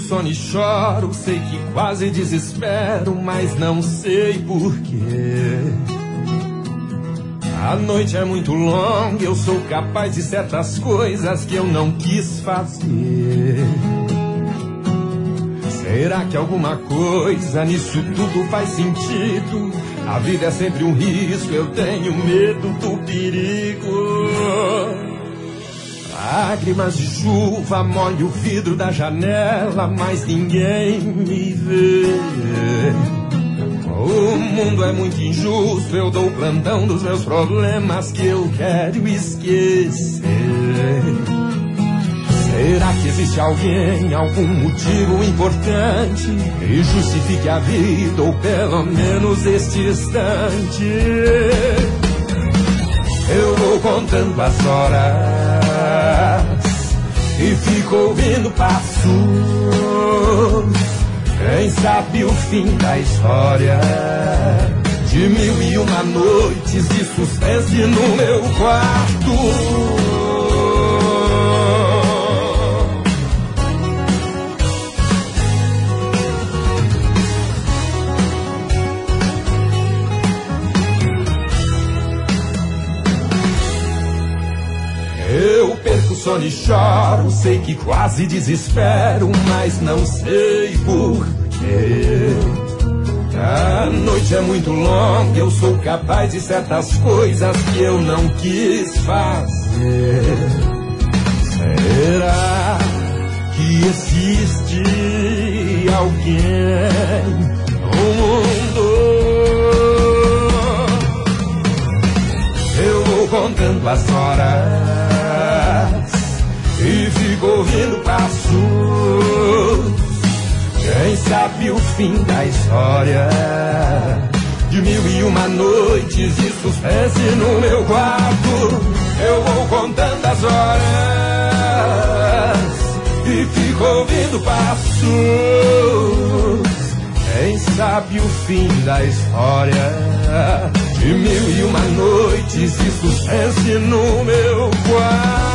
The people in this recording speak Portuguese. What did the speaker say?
sono e choro, sei que quase desespero, mas não sei porquê. A noite é muito longa, eu sou capaz de certas coisas que eu não quis fazer. Será que alguma coisa nisso tudo faz sentido? A vida é sempre um risco, eu tenho medo do perigo. Lágrimas de chuva molham o vidro da janela, mas ninguém me vê. O mundo é muito injusto, eu dou plantão dos meus problemas que eu quero esquecer. Será que existe alguém, algum motivo importante que justifique a vida, ou pelo menos este instante? Eu vou contando as horas e fico ouvindo passos. Quem sabe o fim da história de 1001 noites de suspense no meu quarto. Eu perco o sono e choro, sei que quase desespero, mas não sei porquê. A noite é muito longa, eu sou capaz de certas coisas que eu não quis fazer. Será que existe alguém no mundo? Eu vou contando as horas e fico ouvindo passos. Quem sabe o fim da história de 1001 noites de suspense no meu quarto. Eu vou contando as horas e fico ouvindo passos. Quem sabe o fim da história de 1001 noites de suspense no meu quarto.